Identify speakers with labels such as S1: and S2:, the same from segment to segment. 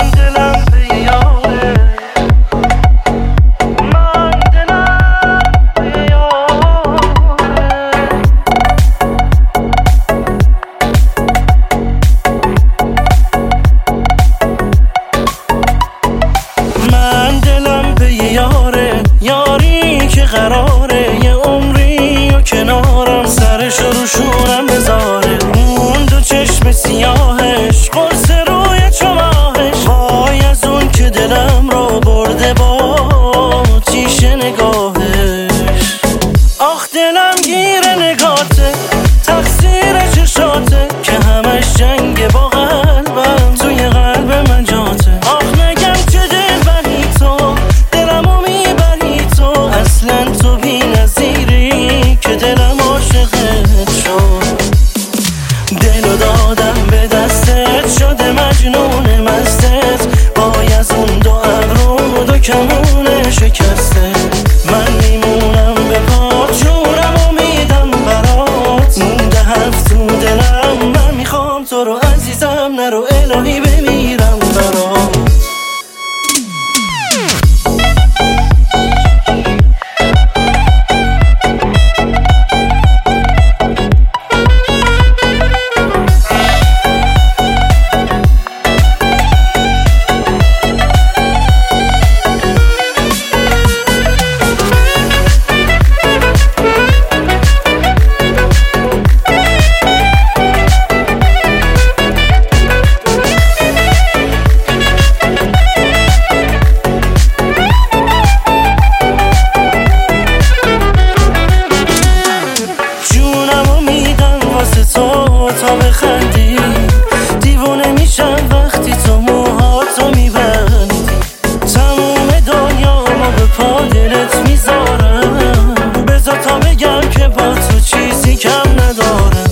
S1: یاری که قراره یه عمری و کنارم، سرش رو شورم بذاره، اون دو چشم سیاهش، قرص روی چماهش، وای از اون که دلم رو برده با تیش نگاهش. آخ دلم گیر نگاته، تقصیر چشاته که همش جنگ با قلبم، توی قلب من جاته. آخ نگم چه دل بری تو، دلمو میبری تو، اصلا تو بی نظیری که دلم عاشقت شد. دلو دادم به دستت، شده مجنون مستت، وای از اون دو ابرو دو کمون شکسته. من میمونم به پات، جونمو میدم برات، مونده هفت تو دلم، من میخوام تو رو عزیزم، نرو الهی بمیرم برات. تا بخندی دیوونه میشم وقتی تو موهاتو میبندی، تموم دنیامو به پا دلت میذارم، بذار تا بگم که با تو چیزی کم ندارم.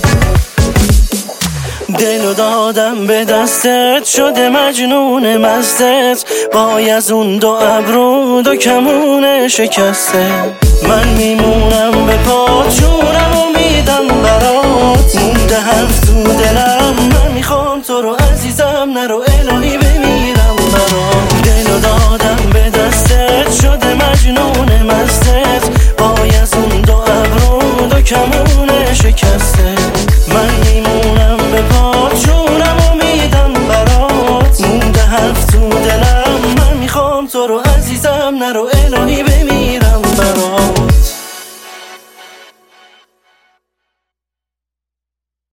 S1: دلو دادم به دستت، شده مجنون مستت، وای از اون دو ابرو دو کمون شکسته. من میمونم به پات، جونمو میدم برات، مونده هفت تو دلم، من میخوام تو رو عزیزم، نرو الهی بمیرم برات. دلو دادم به دستت، شده مجنون مستت، وای از اون دو ابرو دو کمون شکسته.